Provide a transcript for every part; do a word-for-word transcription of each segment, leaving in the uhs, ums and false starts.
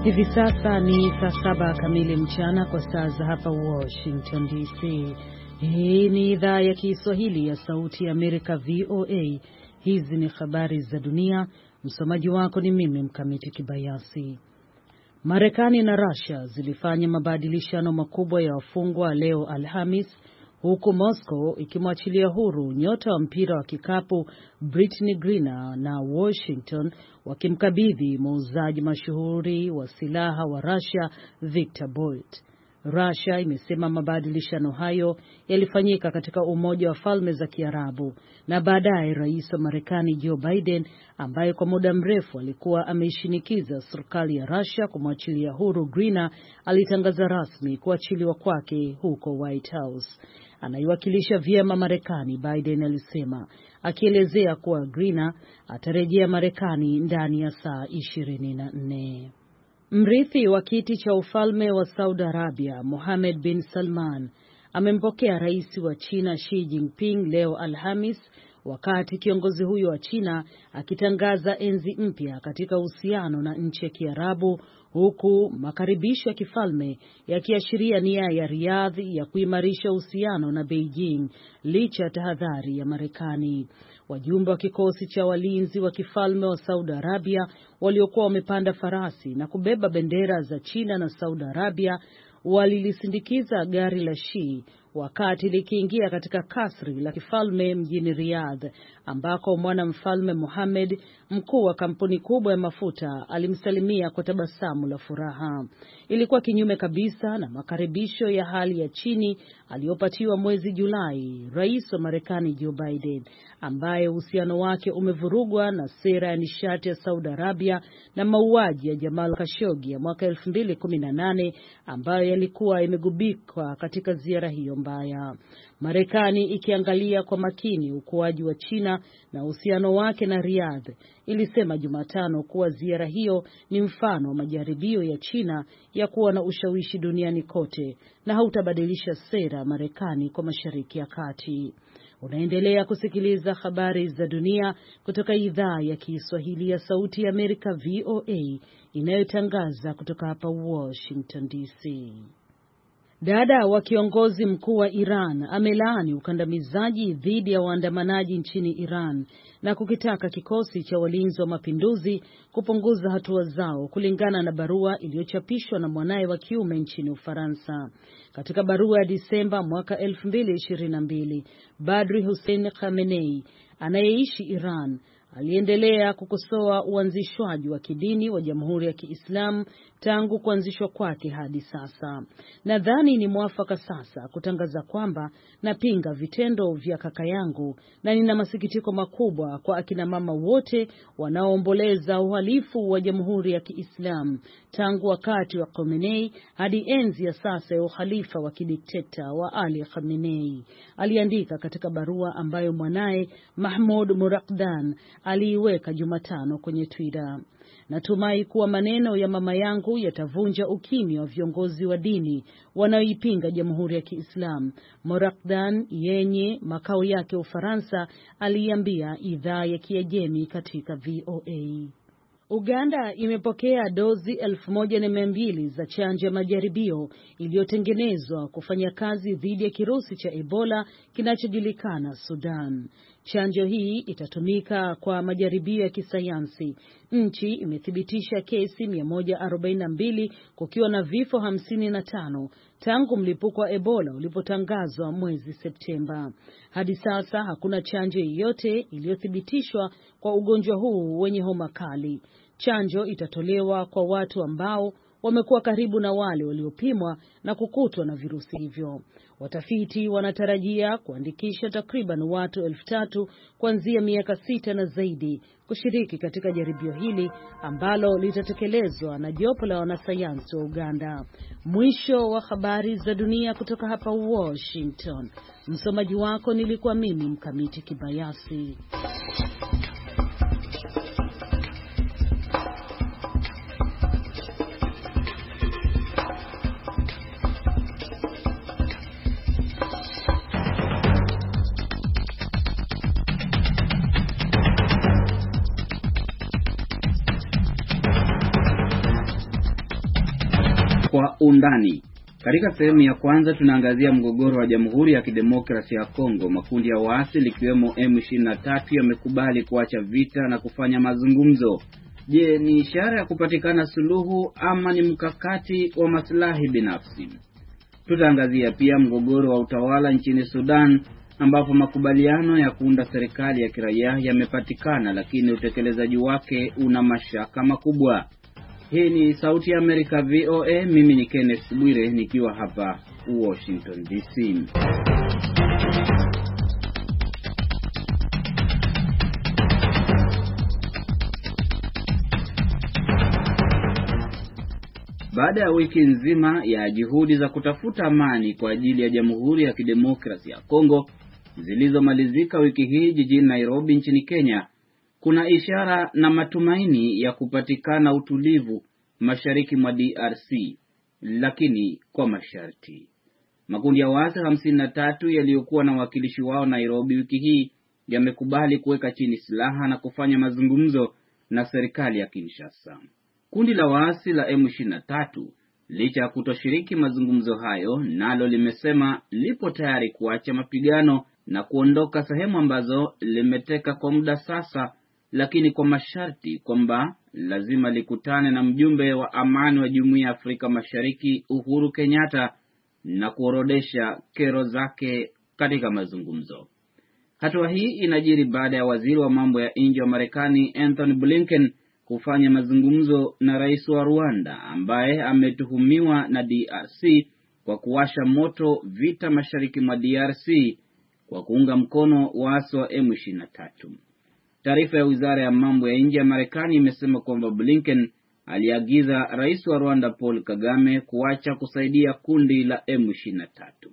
Hivi sasa ni saa saba kamili mchana kwa saa za hapa Washington D C. Hii ni idhaa ya Kiswahili ya Sauti ya Amerika V O A. Hizi ni habari za dunia. Msomaji wako ni mimi Mkamiti Kibayasi. Marekani na Russia zilifanya mabadilishano makubwa ya wafungwa leo Alhamis, huku Moscow ikimwachilia huru nyota wa mpira wa kikapu Brittney Griner na Washington wakimkabidhi muuzaji mashuhuri wa silaha wa Russia Victor Bout. Russia imesema mabadilishano hayo yalifanyika katika Umoja wa Falme za Kiarabu na baadaye Rais wa Marekani Joe Biden, ambaye kwa muda mrefu alikuwa ameishinikiza serikali ya Russia kumwachilia huru Griner, alitangaza rasmi kuachiliwa kwake huko White House. Anaiwakilisha vyema Marekani, Biden alisema, akielezea kuwa Griner atarejea Marekani ndani ya saa ishirini na nne. Mrithi wa kiti cha ufalme wa Saudi Arabia, Mohammed bin Salman, amempokea rais wa China Xi Jinping leo Alhamis, wakati kiongozi huyo wa China akitangaza enzi mpya katika uhusiano na nchi ya Kiarabu, huku makaribisho ya kifalme yakiashiria nia ya Riyadh ya kuimarisha uhusiano na Beijing licha ya tahadhari ya Marekani. Wajumbe wa kikosi cha walinzi wa kifalme wa Saudi Arabia waliokuwa wamepanda farasi na kubeba bendera za China na Saudi Arabia walilisindikiza gari la Xi wakati likiingia katika kasri la kifalme mjini Riyadh, ambako mwanamfalme Mohammed, mkuu wa kampuni kubwa ya mafuta, alimsalimia kwa tabasamu la furaha. Ilikuwa kinyume kabisa na makaribisho ya hali ya chini aliyopatiwa mwezi Julai Rais wa Marekani Joe Biden, ambaye uhusiano wake umevurugwa na sera ya nishati ya Saudi Arabia na mauaji ya Jamal Khashoggi ya mwaka elfu mbili kumi na nane ambayo yalikuwa yamegubikwa katika ziara hiyo mbaya. Marekani, ikiangalia kwa makini ukuaji wa China na uhusiano wake na Riyadh, ilisema Jumatano kuwa ziara hiyo ni mfano wa majaribio ya China ya kuwa na ushawishi duniani kote na hautabadilisha sera Marekani kwa Mashariki ya Kati. Unaendelea kusikiliza habari za dunia kutoka idhaa ya Kiswahili ya Sauti ya Amerika V O A inayotangaza kutoka hapa Washington D C. Dada wa kiongozi mkuu wa Iran amelaani ukandamizaji dhidi ya waandamanaji nchini Iran na kukitaka kikosi cha walinzi wa mapinduzi kupunguza hatua zao, kulingana na barua iliyochapishwa na mwanae wa kiume nchini Ufaransa. Katika barua ya Disemba mwaka elfu mbili ishirini na mbili, Badri Hussein Khamenei anayeishi Iran aliendelea kukosoa uanzishwaji wa kidini wa Jamhuri ya Kiislamu tangu kuanzishwa kwake hadi sasa. Nadhani ni mwafaka sasa kutangaza kwamba napinga vitendo vya kaka yangu na nina masikitiko makubwa kwa akina mama wote wanaoomboleza uhalifu wa Jamhuri ya Kiislamu tangu wakati wa Khomeini hadi enzi ya sasa ya uhalifa wa kidikteta wa Ali Khamenei, aliandika katika barua ambayo mwanae Mahmoud Murakdan aliiweka Jumatano kwenye Twitter. Natumai kuwa maneno ya mama yangu yatavunja ukimya wa viongozi wa dini wanaoipinga Jamhuri ya Kiislamu, Morakdan yenye makao yake Ufaransa aliambia idhaa ya Kiajemi katika V O A. Uganda imepokea dozi elfu moja na mia mbili za chanjo ya majaribio iliyotengenezwa kufanya kazi dhidi ya kirusi cha Ebola kinachojulikana Sudan. Chanjo hii itatumika kwa majaribio ya kisayansi. Nchi imethibitisha kesi mia moja arobaini na mbili kukiwa na vifo hamsini na tano tangu mlipuko wa Ebola ulipotangazwa mwezi Septemba. Hadi sasa hakuna chanjo yoyote iliyothibitishwa kwa ugonjwa huu wenye homa kali. Chanjo itatolewa kwa watu ambao wamekuwa karibu na wale waliopimwa na kukutwa na virusi hivyo. Watafiti wanatarajia kuandikisha takriban watu elfu tatu kuanzia miaka sita na zaidi kushiriki katika jaribio hili ambalo litatekelezwa na jopo la wanasayansi wa Uganda. Mwisho wa habari za dunia kutoka hapa Washington. Msomaji wako nilikuwa mimi Mkamiti Kibayasi. Kwa undani. Katika sehemu ya kwanza tunaangazia mgogoro wa Jamhuri ya Kidemokrasia ya Kongo. Makundi ya waasi likiwemo M ishirini na tatu yamekubali kuacha vita na kufanya mazungumzo. Je, ni ishara ya kupatikana suluhu ama ni mkakati wa maslahi binafsi? Tutaangazia pia mgogoro wa utawala nchini Sudan, ambapo makubaliano ya kuunda serikali ya kiraia yamepatikana, lakini utekelezaji wake una mashaka makubwa. Hii ni Sauti ya Amerika V O A, mimi ni Kenneth Bwire nikiwa hapa Washington D C. Baada ya wiki nzima ya juhudi za kutafuta amani kwa ajili ya Jamhuri ya Kidemokrasia ya Kongo zilizomalizika wiki hii jijini Nairobi nchini Kenya, kuna ishara na matumaini ya kupatikana utulivu mashariki mwa D R C, lakini kwa masharti. Makundi ya waasi hamsini na tatu yaliyokuwa na wakilishi wao Nairobi wiki hii yamekubali kuweka chini silaha na kufanya mazungumzo na serikali ya Kinshasa. Kundi la waasi la M ishirini na tatu, licha ya kutoshiriki mazungumzo hayo, nalo limesema lipo tayari kuacha mapigano na kuondoka sehemu ambazo limeteka kwa muda sasa, lakini kwa masharti kwamba lazima likutane na mjumbe wa amani wa Jumuiya ya Afrika Mashariki Uhuru Kenyatta na kuorodesha kero zake katika mazungumzo. Hatua hii inajiri baada ya waziri wa mambo ya nje wa Marekani Anthony Blinken kufanya mazungumzo na rais wa Rwanda ambaye ametuhumiwa na D R C kwa kuwasha moto vita mashariki mwa D R C kwa kuunga mkono waasi wa M ishirini na tatu. Taarifa ya Wizara ya Mambo ya Nje ya Marekani imesema kwamba Blinken aliagiza rais wa Rwanda Paul Kagame kuacha kusaidia kundi la M ishirini na tatu.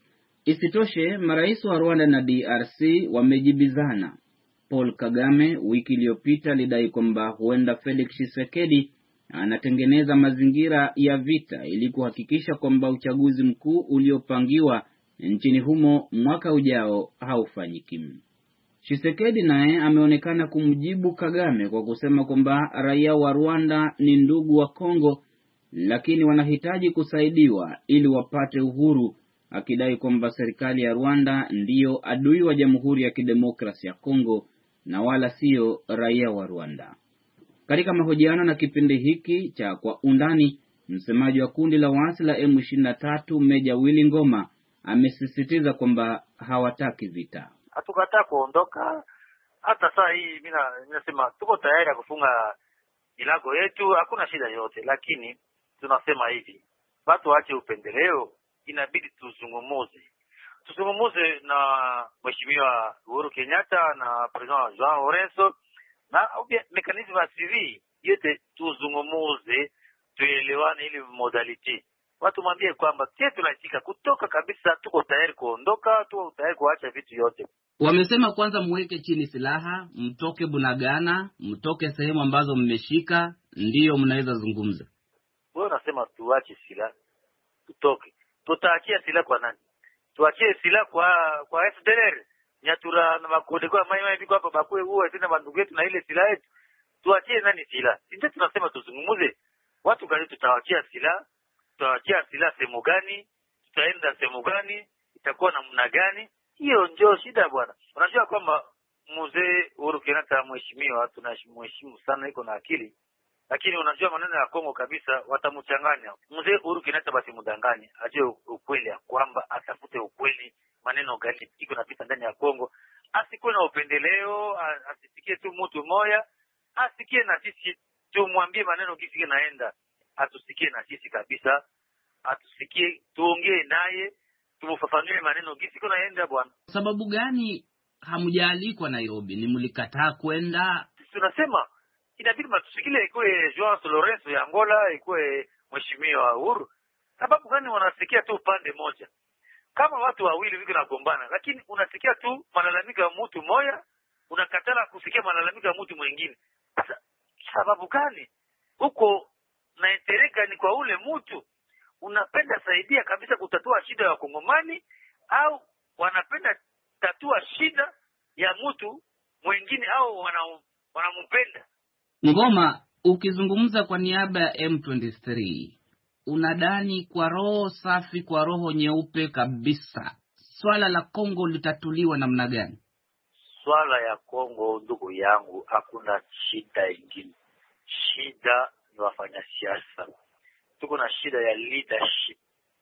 Isitoshe, marais wa Rwanda na D R C wamejibizana. Paul Kagame wiki iliyopita alidai kwamba huenda Felix Tshisekedi anatengeneza mazingira ya vita ili kuhakikisha kwamba uchaguzi mkuu uliopangiwa nchini humo mwaka ujao haufanyiki. Tshisekedi naye ameonekana kumjibu Kagame kwa kusema kwamba raia wa Rwanda ni ndugu wa Kongo, lakini wanahitaji kusaidiwa ili wapate uhuru, akidai kwamba serikali ya Rwanda ndiyo adui wa Jamhuri ya Kidemokrasia ya Kongo na wala sio raia wa Rwanda. Katika mahojiano na kipindi hiki cha Kwa Undani, msemaji wa kundi la waasi la M ishirini na tatu Meja Willy Ngoma amesisitiza kwamba hawataki vita. Hatukataa kuondoka. Hata saa hii mimi ninasema tuko tayari kufunga milango yetu, hakuna shida yote, lakini tunasema hivi, watu waache upendeleo, inabidi tuzungumuze. Tuzungumuze na Mheshimiwa Uhuru Kenyatta na President Joao Lorenzo na mekanizmu ya siri yote, tuzungumuze, tuelewane ili modality. Watu mwambie kwamba sisi tunaitika kutoka kabisa, tuko tayari kuondoka, tuko tayari kuacha vitu yote. Wamesema kwanza muweke chini silaha, mtoke Bunagana, mtoke sehemu ambazo mmeshika, ndiyo mnaweza zungumza. Wewe unasema tuache silaha, tutoke. Tutaachia silaha kwa nani? Tuachie silaha kwa kwa F D L R. Nyatura na makode kwa mai mai biko hapa bakwe huo tena bandugu yetu na ile silaha yetu. Tuachie nani silaha? Sisi tunasema tuzungumuze. Watu gani tutawaachia silaha? Tutawaachia silaha sehemu gani? Tutaenda sehemu gani? Itakuwa namna gani? Hiyo ndio shida bwana. Unajua kwamba mzee Uhuru Kenyatta mheshimiwa, tunamheshimu sana, iko na akili. Lakini unajua maneno ya Kongo kabisa watamchanganya. Mzee Uhuru Kenyatta basi mudanganye, ajue ukweli ya kwamba atafute ukweli, maneno gani iko napita ndani ya Kongo. Asikuwe na upendeleo, asisikie tu mtu moja, asikie na sisi tumwambie maneno kisi naenda. Atusikie na sisi kabisa, atusikie, tuongee naye, tumfafanue maneno kisi naenda bwana. Sababu gani hamjaalikwa Nairobi? Ni mlikataa kwenda? Tunasema inabidi matusikile ikuwe Joao Lorenzo ya Angola, ikuwe Mheshimiwa Uhuru. Sababu gani wanasikia tu upande moja? Kama watu wawili wiko nagombana, lakini unasikia tu malalamiko ya mtu mmoja, unakatala kusikia malalamiko ya mtu mwingine. Sasa sababu gani? Huko naitereka ni kwa ule mtu unapenda saidia kabisa kutatua shida ya Kongomani, au wanapenda tatua shida ya mtu mwingine, au wanampenda. Ngoma, ukizungumza kwa niaba ya M ishirini na tatu, unadhani kwa roho safi, kwa roho nyeupe kabisa, swala la Kongo litatuliwa namna gani? Swala ya Kongo, ndugu yangu, hakuna shida ingine. Shida ni wafanya siasa. Tuko na shida ya leadership.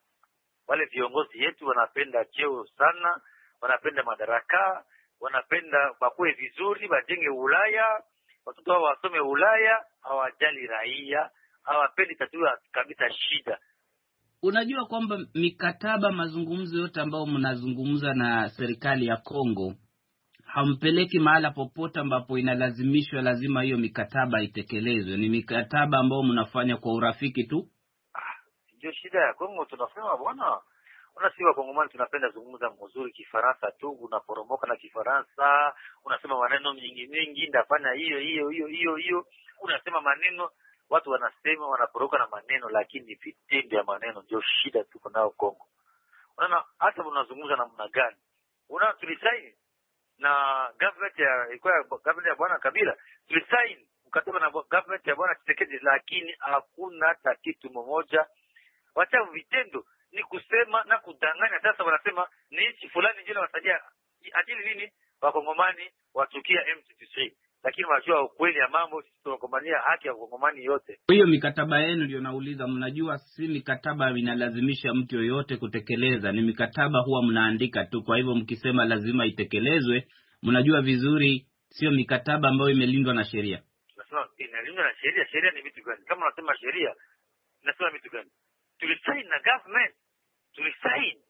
Wale viongozi yetu wanapenda cheo sana, wanapenda madaraka, wanapenda bakue vizuri, bajenge Ulaya, watoto wao wasome Ulaya, hawajali raia, hawapendi tatua kabisa shida. Unajua kwamba mikataba, mazungumzo yote ambao mnazungumza na serikali ya Kongo, hampeleki mahala popote ambapo inalazimishwa lazima hiyo mikataba itekelezwe. Ni mikataba ambao mnafanya kwa urafiki tu. Ah, ndio shida ya Kongo. Tunasema bwana, unasiwa Kongomani tunapenda zungumza mzuri Kifaransa tu, unaporomoka na Kifaransa, unasema maneno mingi mingi, ndafanya hiyo hiyo hiyo hiyo hiyo, unasema maneno, watu wanasema wanaporoka na maneno, lakini vitendo ya maneno ndio shida tuko nao Kongo. Unaona hata unazungumza namna gani? Unaona tulisaini na government ya ilikuwa government ya bwana Kabila, tulisaini mkataba na government ya bwana Tshisekedi, lakini hakuna hata kitu mmoja. Wacha vitendo ni kusema na kudanganya. Sasa wanasema ni nchi fulani ndio inawasaidia ajili nini wakongomani wachukia M ishirini na tatu, lakini wanajua ukweli ya mambo, sisi tunakombania haki ya wakongomani yote. Hiyo mikataba yenu ndio nauliza, mnajua si mikataba inalazimisha mtu yoyote kutekeleza, ni mikataba huwa mnaandika tu. Kwa hivyo mkisema lazima itekelezwe, mnajua vizuri sio mikataba ambayo imelindwa na sheria. Tunasema inalindwa na sheria. Sheria ni vitu gani? Kama unasema sheria, nasema vitu gani? Tulisaini na government, tulisaini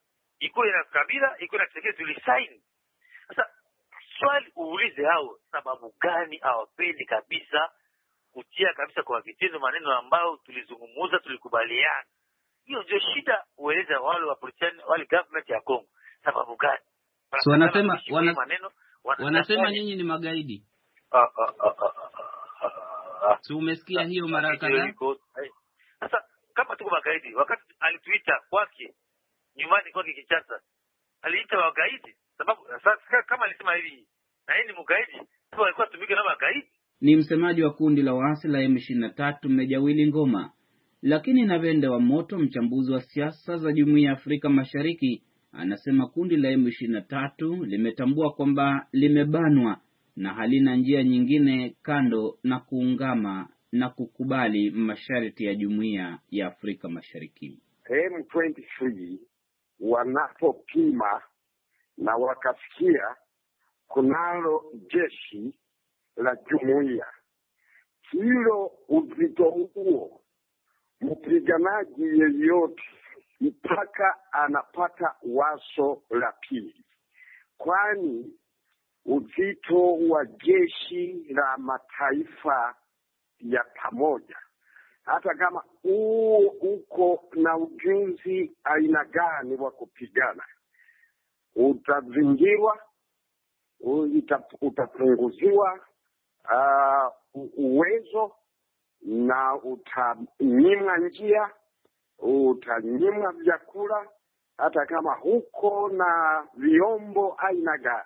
iko ina Kabila, iko na Tshisekedi, tulisaini. Sasa swali uulize hao sababu gani hawapendi kabisa kutia kabisa kwa vitendo maneno ambayo tulizungumza, tulikubaliana. Hiyo ndio shida. Ueleze wale wa politician, wale government ya Kongo sababu gani. So wanasema wana, maneno, wanasema nyinyi ni magaidi. Ah ah ah ah. So umesikia hiyo mara kadhaa. Sasa kama tuko magaidi, wakati alituita kwake nyumbani kwake Kinshasa, aliita wagaidi sababu sasa kama alisema hivi na yeye ni mgaidi, sio alikuwa tumike na magaidi. Ni msemaji wa kundi la waasi la M ishirini na tatu Meja Willy Ngoma. Lakini Navende wa Moto, mchambuzi wa siasa za Jumuiya ya Afrika Mashariki, anasema kundi la M ishirini na tatu limetambua kwamba limebanwa na halina njia nyingine kando na kuungama na kukubali masharti ya Jumuiya ya Afrika Mashariki. M ishirini na tatu wanapopima na wakasikia kunalo jeshi la jumuiya hilo, uzito huo, mpiganaji yeyote mpaka anapata waso la pili, kwani uzito wa jeshi la mataifa ya pamoja, hata kama uo uko na ujuzi aina gani wa kupigana, utazingirwa, utapunguziwa uh, uwezo na utanyimwa njia, utanyimwa vyakula, hata kama huko na vyombo aina gani,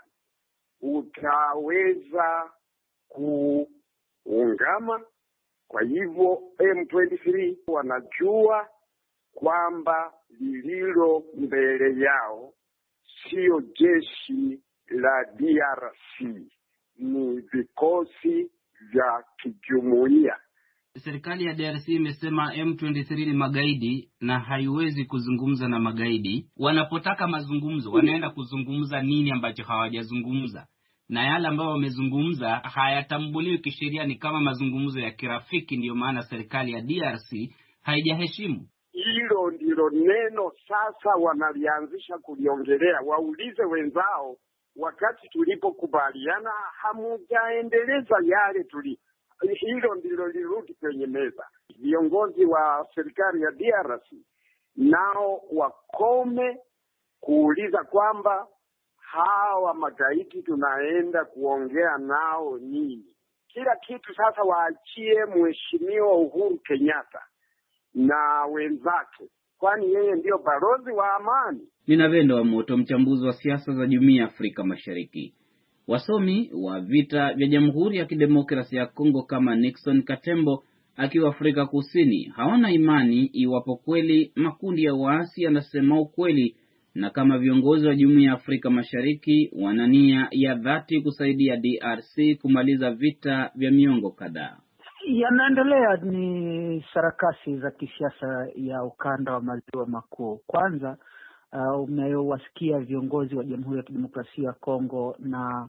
utaweza kuungama. Kwa hivyo M ishirini na tatu wanajua kwamba lililo mbele yao sio jeshi la D R C, ni vikosi vya kijumuiya. Serikali ya D R C imesema M ishirini na tatu ni magaidi na haiwezi kuzungumza na magaidi. Wanapotaka mazungumzo, wanaenda kuzungumza nini ambacho hawajazungumza? Na yale ambayo wamezungumza hayatambuliwi kisheria, ni kama mazungumzo ya kirafiki. Ndio maana serikali ya D R C haijaheshimu. Hilo ndilo neno sasa wanalianzisha kuliongelea. Waulize wenzao, wakati tulipokubaliana hamujaendeleza yale tuli. Hilo ndilo lirudi kwenye meza. Viongozi wa serikali ya D R C nao wakome kuuliza kwamba hawa magaidi tunaenda kuongea nao nini. Kila kitu sasa waachie Mheshimiwa Uhuru Kenyatta na wenzake, kwani yeye ndio balozi wa amani. Navende wa Moto, mchambuzi wa siasa za Jumuiya ya Afrika Mashariki. Wasomi wa vita vya Jamhuri ya Kidemokrasia ya Kongo kama Nixon Katembo akiwa Afrika Kusini, hawana imani iwapo kweli makundi ya waasi yanasema ukweli na kama viongozi wa Jumuiya ya Afrika Mashariki wana nia ya dhati kusaidia D R C kumaliza vita vya miongo kadhaa. Yanaendelea ni sarakasi za kisiasa ya ukanda wa maziwa makuu. Kwanza uh, umewasikia viongozi wa Jamhuri ya Kidemokrasia ya Kongo na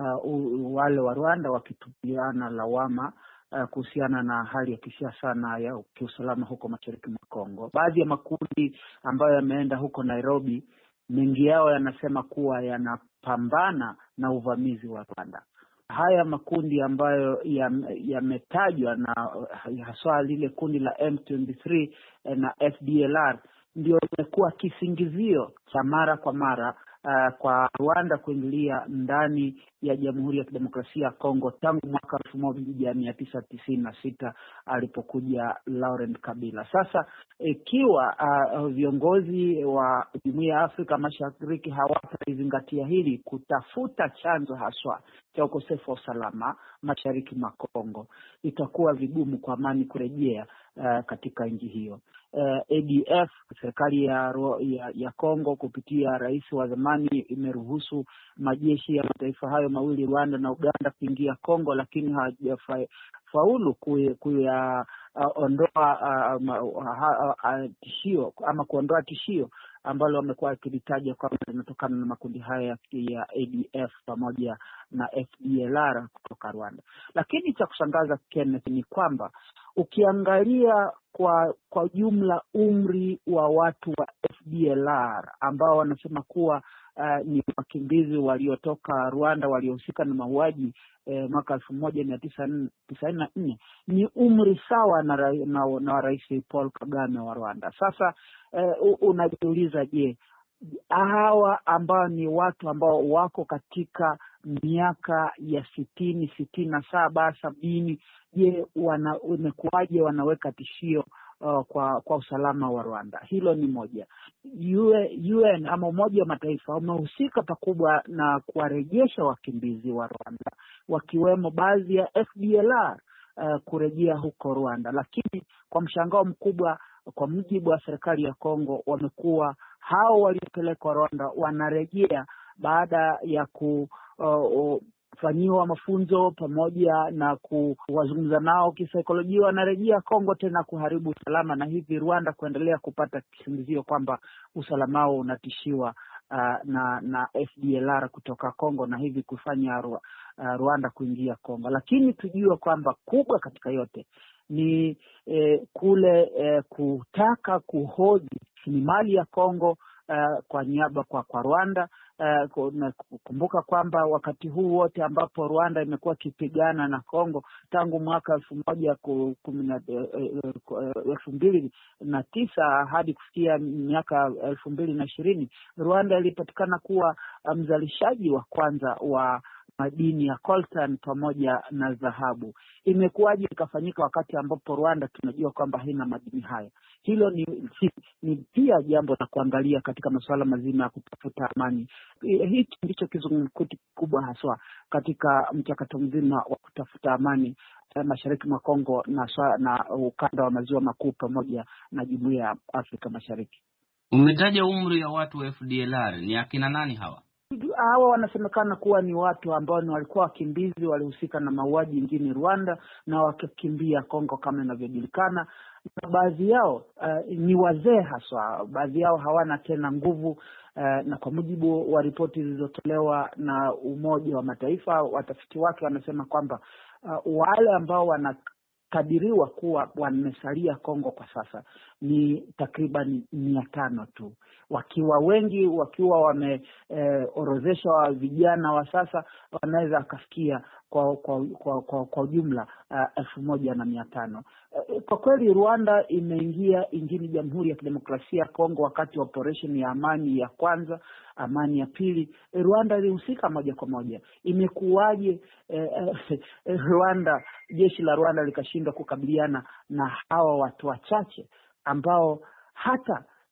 uh, wale wa Rwanda wakitupiana lawama uh, kuhusiana na hali ya kisiasa na ya kiusalama huko mashariki mwa Kongo. Baadhi ya makundi ambayo yameenda huko Nairobi, mengi yao yanasema kuwa yanapambana na uvamizi wa Rwanda. Haya makundi ambayo yametajwa ya na haswa lile kundi la M ishirini na tatu na F D L R ndio imekuwa kisingizio cha mara kwa mara uh, kwa Rwanda kuingilia ndani ya Jamhuri ya Kidemokrasia ya Kongo tangu mwaka elfu moja mia tisa tisini na sita alipokuja Laurent Kabila. Sasa ikiwa uh, viongozi wa Jumuiya ya Afrika Mashariki hawatazingatia hili kutafuta chanzo haswa cha ukosefu wa usalama mashariki mwa Kongo, itakuwa vigumu kwa amani kurejea uh, katika nchi hiyo. Uh, A D F, serikali ya, ya ya Kongo kupitia rais wa zamani, imeruhusu majeshi ya mataifa hayo mawili, Rwanda na Uganda, kuingia Kongo, lakini hawajafaulu kuya uh, ondoa uh, uh, uh, uh, tishio ama kuondoa tishio ambalo wamekuwa wakilitaja kwamba linatokana na makundi haya ya A D F pamoja na F D L R kutoka Rwanda. Lakini cha kushangaza, Kenneth, ni kwamba ukiangalia kwa kwa jumla umri wa watu wa F D L R ambao wanasema kuwa uh, ni wakimbizi waliotoka Rwanda waliohusika na mauaji eh, mwaka elfu moja mia tisa tisini na nne, ni umri sawa na, na, na, na Rais Paul Kagame wa Rwanda. Sasa eh, unajiuliza, je, hawa ambao ni watu ambao wako katika miaka ya sitini, sitini na saba, sabini, je, wana umekuaje wanaweka tishio uh, kwa kwa usalama wa Rwanda? Hilo ni moja. U N ama Umoja wa Mataifa umehusika pakubwa na kuwarejesha wakimbizi wa Rwanda, wakiwemo baadhi ya F D L R uh, kurejea huko Rwanda, lakini kwa mshangao mkubwa, kwa mujibu wa serikali ya Kongo, wamekuwa hao waliopelekwa Rwanda wanarejea baada ya ku uh, uh, fanyiwa mafunzo pamoja na kuwazungumza nao kisaikolojia, wanarejea Kongo tena kuharibu usalama, na hivi Rwanda kuendelea kupata kisingizio kwamba usalama wao unatishiwa uh, na na F D L R kutoka Kongo, na hivi kufanya uh, Rwanda kuingia Kongo. Lakini tujue kwamba kubwa katika yote ni eh, kule eh, kutaka kuhodhi ni mali ya Kongo uh, kwa niaba kwa kwa Rwanda. Uh, kumbuka kwamba wakati huu wote ambapo Rwanda imekuwa kipigana na Kongo tangu mwaka elfu moja elfu mbili na tisa hadi kufikia miaka elfu mbili na ishirini, Rwanda ilipatikana kuwa mzalishaji wa kwanza wa madini ya coltan pamoja na dhahabu. Imekuwaje ikafanyika wakati ambapo Rwanda tunajua kwamba haina madini haya? Hilo ni, ni pia jambo la kuangalia katika masuala mazima ya kutafuta amani. Hiki ndicho kizungumkuti kubwa haswa katika mchakato mzima wa kutafuta amani mashariki mwa Kongo na, na ukanda wa maziwa makuu pamoja na Jumuiya ya Afrika Mashariki. Umetaja umri ya watu wa F D L R, ni akina nani hawa? Hawa wanasemekana kuwa ni watu ambao ni walikuwa wakimbizi, walihusika na mauaji nchini Rwanda na wakakimbia Kongo kama inavyojulikana. Na baadhi yao uh, ni wazee haswa, baadhi yao hawana tena nguvu uh, na kwa mujibu wa ripoti zilizotolewa na Umoja wa Mataifa, watafiti wake wanasema kwamba uh, wale ambao wana kadiriwa kuwa wamesalia Kongo kwa sasa ni takriban mia tano tu, wakiwa wengi wakiwa wameorozeshwa eh, vijana wa sasa wanaweza akafikia kwa kwa kwa kwa, kwa jumla elfu uh, moja na mia tano. Uh, kwa kweli Rwanda imeingia nchini Jamhuri ya Kidemokrasia ya Kongo wakati wa operation ya amani ya kwanza, amani ya pili. Rwanda ilihusika moja kwa moja. Imekuwaje eh, eh, Rwanda, jeshi la Rwanda likashindwa kukabiliana na hawa watu wachache ambao hata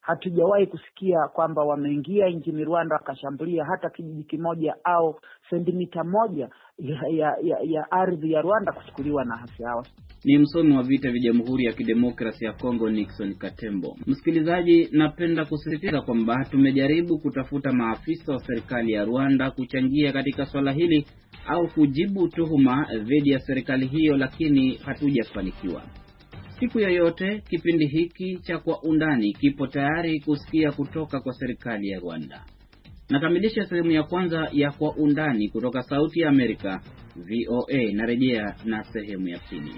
hatujawahi kusikia kwamba wameingia nchini Rwanda wakashambulia hata kijiji kimoja au sentimita moja ya, ya, ya, ya ardhi ya Rwanda kuchukuliwa na hasi hawa. Ni msomi wa vita vya Jamhuri ya Kidemokrasia ya Kongo Nixon Katembo. Msikilizaji, napenda kusisitiza kwamba tumejaribu kutafuta maafisa wa serikali ya Rwanda kuchangia katika swala hili au kujibu tuhuma dhidi ya serikali hiyo, lakini hatujafanikiwa. Siku yoyote kipindi hiki cha Kwa Undani kipo tayari kusikia kutoka kwa serikali ya Rwanda. Nakamilisha sehemu ya kwanza ya Kwa Undani kutoka Sauti ya Amerika V O A. Narejea na sehemu ya pili.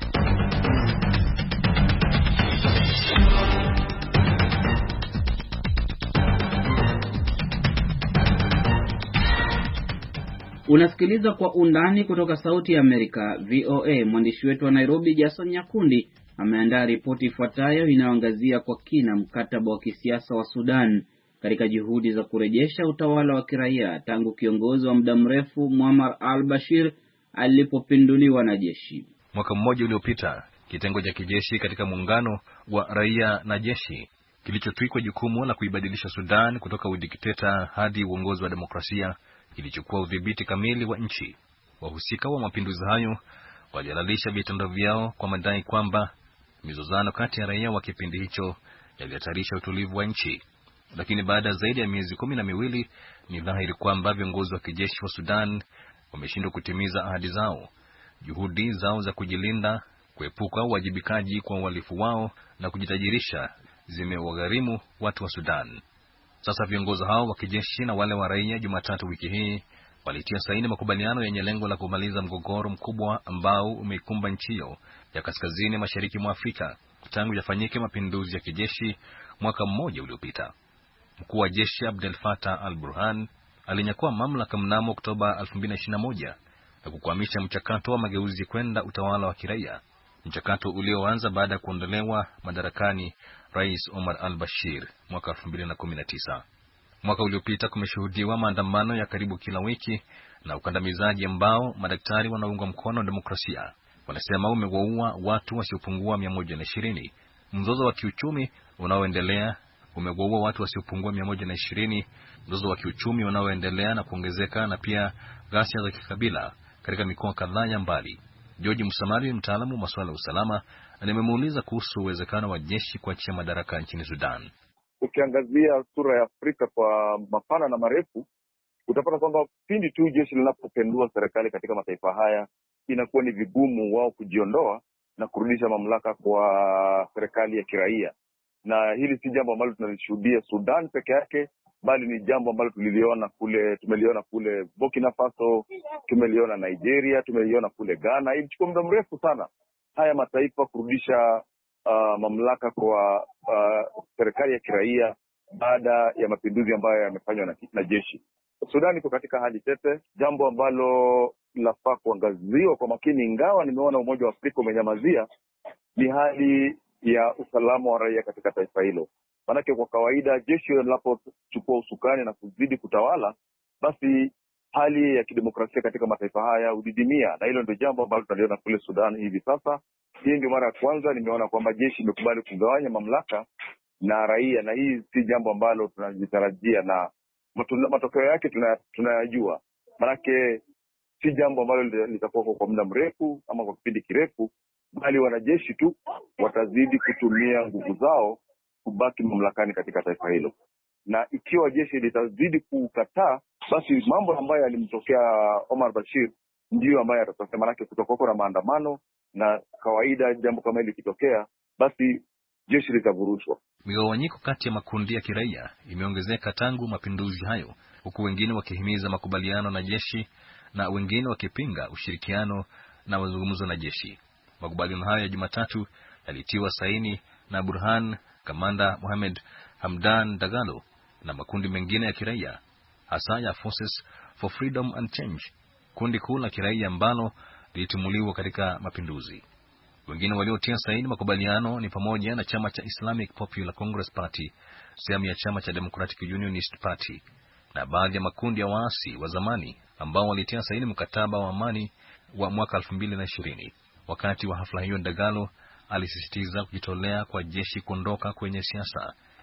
Unasikiliza Kwa Undani kutoka Sauti ya Amerika V O A. Mwandishi wetu wa Nairobi Jason Nyakundi ameandaa ripoti ifuatayo inayoangazia kwa kina mkataba wa kisiasa wa Sudan katika juhudi za kurejesha utawala wa kiraia tangu kiongozi wa muda mrefu Muammar al-Bashir alipopinduliwa na jeshi. Mwaka mmoja uliopita, kitengo cha kijeshi katika muungano wa raia na jeshi kilichotwikwa jukumu la kuibadilisha Sudan kutoka udikteta hadi uongozi wa demokrasia kilichukua udhibiti kamili wa nchi. Wahusika wa mapinduzi hayo walihalalisha vitendo vyao kwa madai kwamba mizozano kati ya raia wa kipindi hicho yalihatarisha utulivu wa nchi. Lakini baada zaidi ya miezi kumi na miwili ni dhahiri kwamba viongozi wa kijeshi wa Sudan wameshindwa kutimiza ahadi zao. Juhudi zao za kujilinda, kuepuka uwajibikaji kwa uhalifu wao na kujitajirisha zimewagharimu watu wa Sudan. Sasa viongozi hao wa kijeshi na wale wa raia Jumatatu wiki hii walitia saini makubaliano yenye lengo la kumaliza mgogoro mkubwa ambao umeikumba nchi hiyo ya kaskazini mashariki mwa Afrika tangu yafanyike mapinduzi ya kijeshi mwaka mmoja uliopita. Mkuu wa jeshi Abdel Fattah al-Burhan alinyakua mamlaka mnamo Oktoba elfu mbili na ishirini na moja na kukwamisha mchakato wa mageuzi kwenda utawala wa kiraia, mchakato ulioanza baada ya kuondolewa madarakani Rais Omar al-Bashir mwaka elfu mbili na kumi na tisa. Mwaka uliopita kumeshuhudiwa maandamano ya karibu kila wiki na ukandamizaji ambao madaktari wanaunga mkono demokrasia wanasema umewaua watu wasiopungua mia moja na ishirini. Mzozo wa kiuchumi unaoendelea umewaua watu wasiopungua mia moja na ishirini. Mzozo wa kiuchumi unaoendelea na kuongezeka na pia ghasia za kikabila katika mikoa kadhaa ya mbali. George Musamali, mtaalamu wa masuala ya usalama, nimemuuliza kuhusu uwezekano wa jeshi kuachia madaraka nchini Sudan. Ukiangazia sura ya Afrika kwa mapana na marefu, utapata kwamba pindi tu jeshi linapopendua serikali katika mataifa haya, inakuwa ni vigumu wao kujiondoa na kurudisha mamlaka kwa serikali ya kiraia. Na hili si jambo ambalo tunalishuhudia Sudan peke yake, bali ni jambo ambalo tuliliona kule, tumeliona kule Burkina Faso, tumeliona Nigeria, tumeliona kule Ghana. Ilichukua muda mrefu sana haya mataifa kurudisha uh, mamlaka kwa uh, serikali ya kiraia baada ya mapinduzi ambayo yamefanywa na, na jeshi. Sudan iko katika hali tete, jambo ambalo lafaa kuangaziwa kwa makini, ingawa nimeona Umoja wa Afrika umenyamazia, ni hali ya usalama wa raia katika taifa hilo. Manake kwa kawaida jeshi linapochukua usukani na kuzidi kutawala, basi hali ya kidemokrasia katika mataifa haya hudidimia, na hilo ndio jambo ambalo tunaliona kule Sudan hivi sasa. Hii ndio mara ya kwanza nimeona kwamba jeshi limekubali kugawanya mamlaka na raia, na hii si jambo ambalo tunajitarajia, na matokeo yake tunayajua. Manake si jambo ambalo litakuwa kwa muda mrefu ama kwa kipindi kirefu, bali wanajeshi tu watazidi kutumia nguvu zao kubaki mamlakani katika taifa hilo. Na ikiwa jeshi litazidi kukataa, basi mambo ambayo yalimtokea Omar Bashir ndio ambayo yatatokea. Manake kutakuwa na maandamano, na kawaida jambo kama hili likitokea, basi jeshi litavurushwa. Migawanyiko kati ya makundi ya kiraia imeongezeka tangu mapinduzi hayo, huku wengine wakihimiza makubaliano na jeshi na wengine wakipinga ushirikiano na mazungumzo na jeshi. Makubaliano hayo ya Jumatatu yalitiwa saini na Burhan, Kamanda Mohamed Hamdan Dagalo na makundi mengine ya kiraia, hasa ya Forces for Freedom and Change, kundi kuu la kiraia ambalo lilitimuliwa katika mapinduzi. Wengine waliotia saini makubaliano ni pamoja na chama cha Islamic Popular Congress Party, sehemu ya chama cha Democratic Unionist Party, na baadhi ya makundi ya waasi wa zamani ambao walitia saini mkataba wa amani wa mwaka elfu mbili na ishirini. Wakati wa hafla hiyo, Dagalo alisisitiza kujitolea kwa jeshi kuondoka kwenye siasa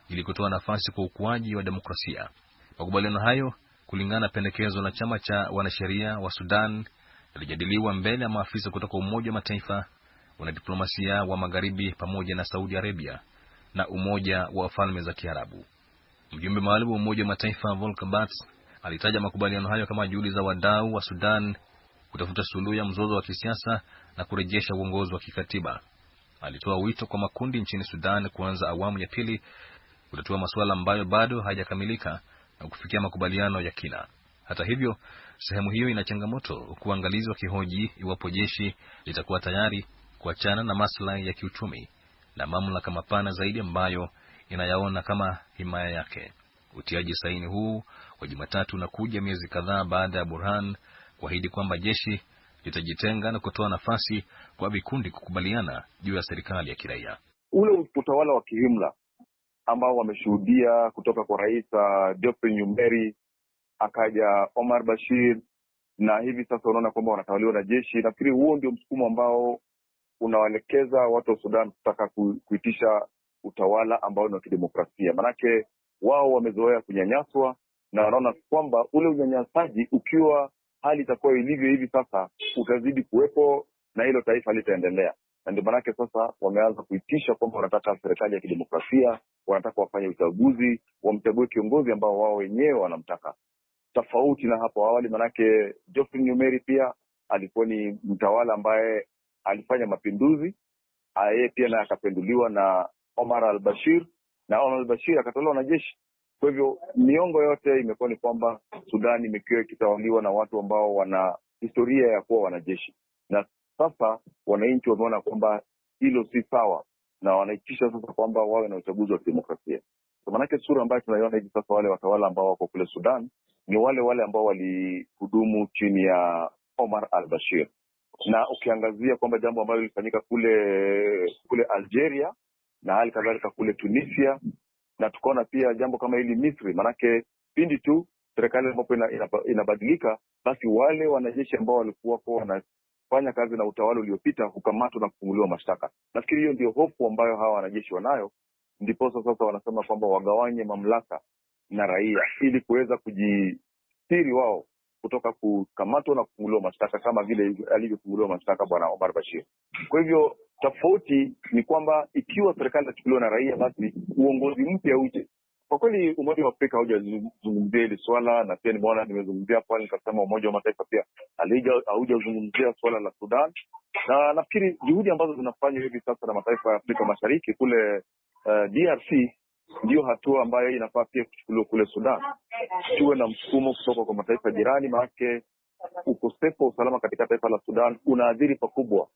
ili kutoa nafasi kwa ukuaji wa demokrasia. Makubaliano hayo, kulingana na pendekezo la chama cha wanasheria wa Sudan, yalijadiliwa mbele ya maafisa kutoka Umoja wa Mataifa, wanadiplomasia wa Magharibi pamoja na Saudi Arabia na Umoja wa Falme za Kiarabu. Mjumbe maalum wa Umoja wa Mataifa Volker Perthes alitaja makubaliano hayo kama juhudi za wadau wa Sudan kutafuta suluhu ya mzozo wa kisiasa na kurejesha uongozi wa kikatiba. Alitoa wito kwa makundi nchini Sudan kuanza awamu ya pili kutatua masuala ambayo bado hayajakamilika na kufikia makubaliano ya kina. Hata hivyo, sehemu hiyo ina changamoto, kuangalizi wa kihoji iwapo jeshi litakuwa tayari kuachana na maslahi ya kiuchumi na mamlaka mapana zaidi ambayo inayaona kama himaya yake. Utiaji saini huu wa Jumatatu unakuja miezi kadhaa baada ya Burhan kuahidi kwamba jeshi litajitenga na kutoa nafasi kwa vikundi kukubaliana juu ya serikali ya kiraia. Ule utawala wa kihimla ambao wameshuhudia kutoka kwa Rais Geoffrey Nyumberi akaja Omar Bashir na hivi sasa unaona kwamba wanatawaliwa na jeshi. Nafikiri huo ndio msukumo ambao unawaelekeza watu wa Sudan kutaka kuitisha utawala ambao ni wa kidemokrasia. Manake wao wamezoea kunyanyaswa na wanaona kwamba ule unyanyasaji ukiwa hali itakuwa ilivyo hivi sasa utazidi kuwepo na hilo taifa litaendelea. Na ndio manake sasa wameanza kuitisha kwamba wanataka serikali ya kidemokrasia, wanataka wafanye uchaguzi, wamchague kiongozi ambao wao wenyewe wanamtaka. Tofauti na hapo awali, manake Geoffrey Nyumberi pia alikuwa ni mtawala ambaye alifanya mapinduzi, yeye pia naye akapenduliwa na Omar al-Bashir na Omar al-Bashir akatolewa na jeshi. Kwa hivyo miongo yote imekuwa ni kwamba Sudan imekuwa ikitawaliwa na watu ambao wana historia ya kuwa wanajeshi. Na sasa wananchi wameona kwamba hilo si sawa na wanaitisha sasa kwamba wawe na uchaguzi wa demokrasia. Kwa maana sura ambayo tunaiona hivi sasa, wale watawala ambao wako kule Sudan ni wale wale ambao walihudumu chini ya Omar al-Bashir. Na ukiangazia kwamba jambo ambalo lilifanyika kule kule Algeria na hali kadhalika kule Tunisia, na tukaona pia jambo kama hili Misri, manake pindi tu serikali ambapo inabadilika ina, ina basi wale wanajeshi ambao walikuwa kwa wanafanya kazi na utawala uliopita hukamatwa na kufunguliwa mashtaka. Nafikiri hiyo ndio hofu ambayo hawa wanajeshi wanayo, ndipo sasa wanasema kwamba wagawanye mamlaka na raia ili kuweza kujisiri wao kutoka kukamatwa na kufunguliwa mashtaka kama vile alivyofunguliwa mashtaka bwana Omar Bashir. Kwa hivyo tofauti ni kwamba ikiwa serikali itachukuliwa na raia, basi uongozi mpya uje. Kwa kweli Umoja wa Afrika haujazungumzia hili swala, na pia nimeona nimezungumzia hapo nikasema Umoja wa Mataifa pia haujazungumzia swala la Sudan. Na nafikiri juhudi ambazo zinafanywa hivi sasa na mataifa ya Afrika Mashariki kule uh, D R C ndio hatua ambayo inafaa pia kuchukuliwa kule Sudan. Tuwe na msukumo kutoka kwa mataifa jirani, maana ukosefu wa usalama katika taifa la Sudan unaathiri pakubwa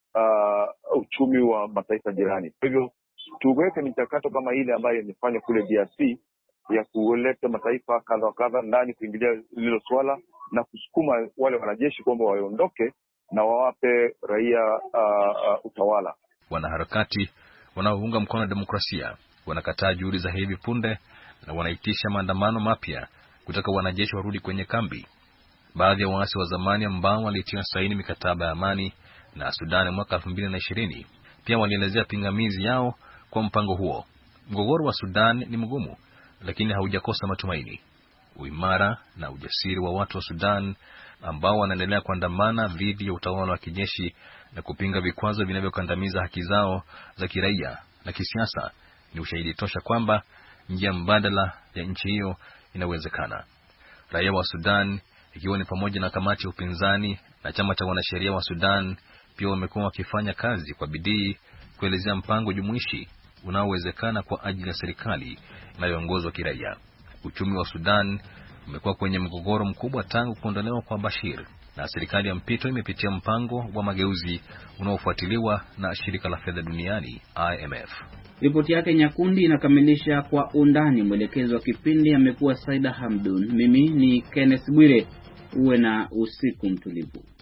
uh, uchumi wa mataifa jirani. Kwa hivyo tuweke michakato kama ile ambayo imefanywa kule D R C ya kuleta mataifa kadha wa kadha ndani kuingilia lilo swala na kusukuma wale wanajeshi kwamba waondoke na wawape raia uh, uh, utawala. Wanaharakati wanaounga mkono demokrasia wanakataa juhudi za hivi punde na wanaitisha maandamano mapya kutaka wanajeshi warudi kwenye kambi. Baadhi ya waasi wa zamani ambao walitia saini mikataba ya amani na Sudan mwaka elfu mbili na ishirini pia walielezea pingamizi yao kwa mpango huo. Mgogoro wa Sudan ni mgumu, lakini haujakosa matumaini. Uimara na ujasiri wa watu wa Sudan ambao wanaendelea kuandamana dhidi ya utawala wa kijeshi na kupinga vikwazo vinavyokandamiza haki zao za kiraia na kisiasa ni ushahidi tosha kwamba njia mbadala ya nchi hiyo inawezekana. Raia wa Sudan, ikiwa ni pamoja na kamati ya upinzani na chama cha wanasheria wa Sudan, pia wamekuwa wakifanya kazi kwa bidii kuelezea mpango jumuishi unaowezekana kwa ajili ya serikali inayoongozwa kiraia. Uchumi wa Sudan umekuwa kwenye mgogoro mkubwa tangu kuondolewa kwa Bashir, na serikali ya mpito imepitia mpango wa mageuzi unaofuatiliwa na shirika la fedha duniani I M F. Ripoti yake Nyakundi inakamilisha Kwa Undani. Mwelekezo wa kipindi amekuwa Saida Hamdun. Mimi ni Kenneth Bwire. Uwe na usiku mtulivu.